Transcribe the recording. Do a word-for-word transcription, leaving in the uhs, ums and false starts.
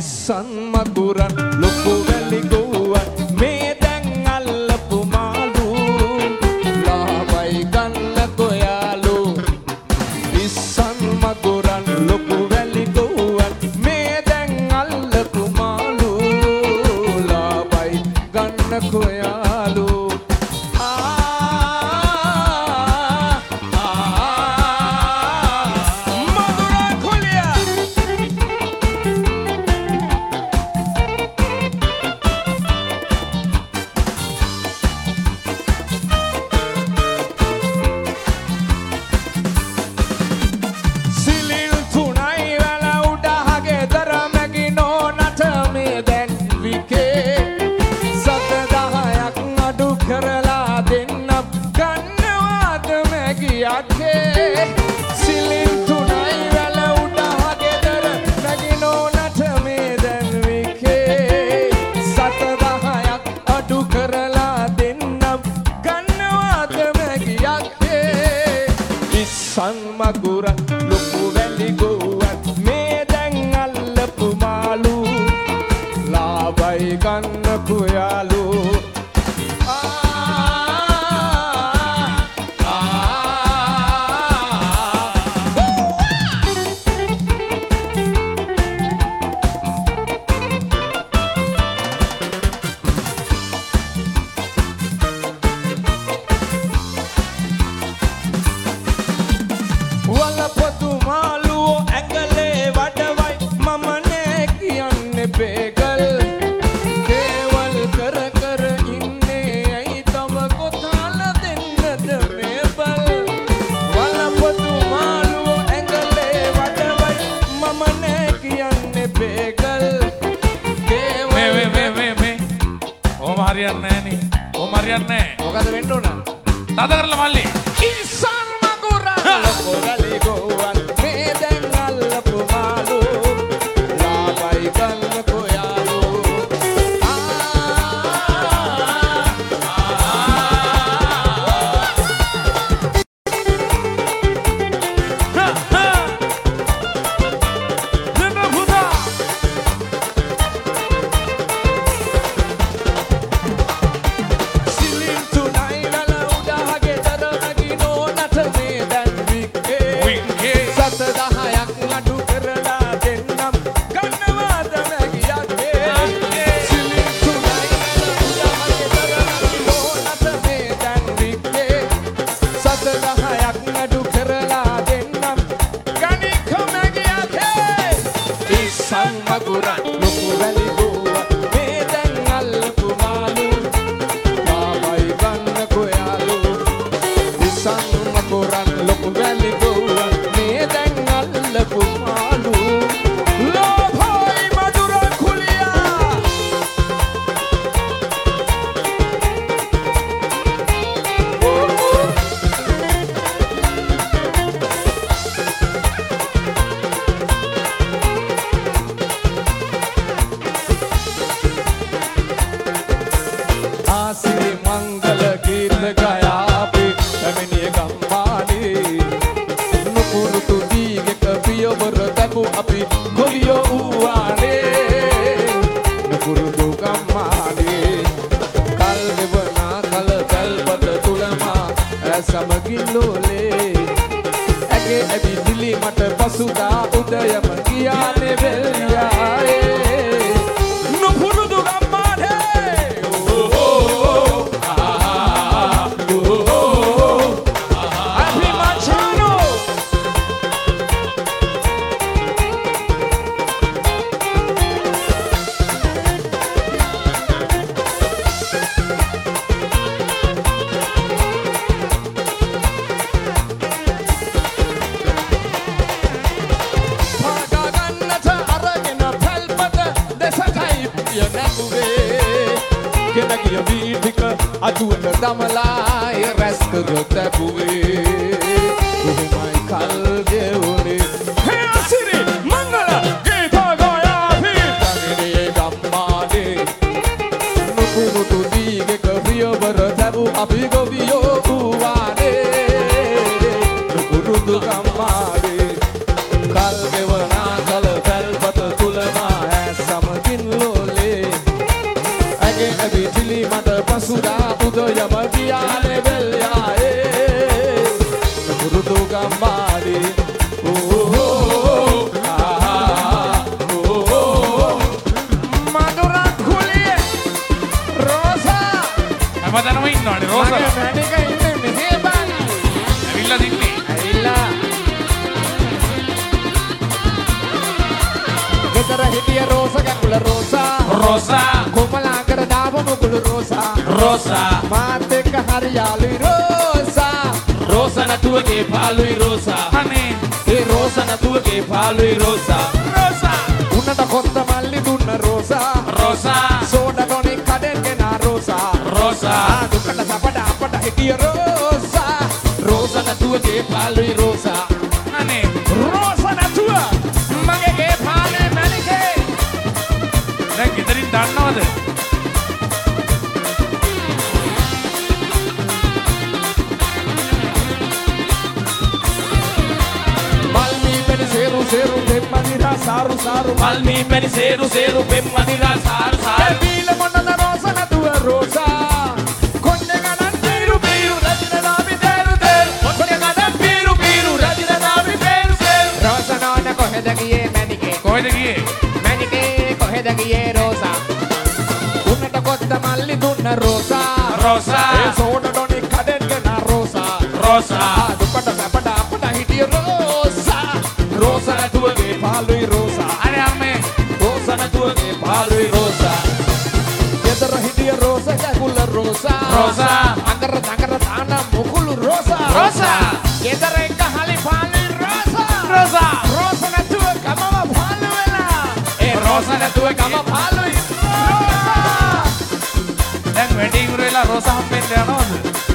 ඉස්සන් මගුරන් ලොකු වැලි ගෝවන් මේ දැන් අල්ලපු මාළු ලාබයි ගන්න කොයාලු ඉස්සන් මගුරන් ලොකු වැලි ගෝවන් මේ දැන් අල්ලපු මාළු ලාබයි ගන්න කොයාලු මගුරන් ලොකු වැලි ගෝවන් මේ දැන් අල්ලපු මාළු ලාබයි ගන්න කොයාලු මොකද වෙන්න ඕන? තද කරලා මල්ලි. ඉස්සන් මගුරන් ලොකු වැලි ගෝවන් මේ දැන් අල්ලපු මාළු ලාබයි ගන්න කොයාලු Kal devana kal kal pat tulma aisa පසුදා උදයම ගියානේ වෙල්යායේ පුරුදු ගම්මානේ ඕ ආ ඕ මధుර කුලියේ රෝසා හැමදාම ඉන්නවනේ රෝසා මැනික ඉන්නේ මෙහෙ බං ඇවිල්ලා දින්නේ ඇවිල්ලා ගෙදර හිටිය රෝසා කකුල රෝසා රෝසා කොමලා කර දාපු මුකුළු රෝසා රෝසා මාත් එක්ක හරියාලුයි රෝසා රෝසා නතුවගේ පාළුයි රෝසා අනේ ඒ රෝසා නතුවගේ පාළුයි රෝසා රෝසා උන්නට කොත්ත මල්ලි දුන්න රෝසා රෝසා සෝඩා ටොනික් කඩෙන් ගෙනා රෝසා රෝසා දුකට සපඩ අපට හිටිය රෝසා රෝසා නතුවගේ පාළුයි රෝසා අනේ රෝසා නතුව මගේ ගේ පාලේ මැනිකේ දැන් ගෙදරින් දන්නවද Seru seru pemmanira saru saru Malmi peni seru seru pemmanira saru saru Bila monda rosa na tua rosa Konne ganan biru biru rajina nabi teru teru Konne ganan biru biru rajina nabi teru teru Rosa nona koheda giye manike කොහෙද ගියේ manike koheda giye rosa Unnata kotta malli dunna rosa රෝසා E soda doni kaden gena rosa රෝසා Dupada sapada apata hitiya rosa Rosa na tua ge palui rosa අනේ අම්මේ Rosa na tua ge palui rosa Gedara hidiya rosa kagula rosa Rosa. Angara tangara tana mukulu rosa Rosa. Gedara ekka hali palui rosa රෝසා Rosa na tua kamama palu vela Eh rosa na tua kama palui rosa දැන් වැඩේ ඉවර වෙලා Rosa හම්බෙන්න යනවද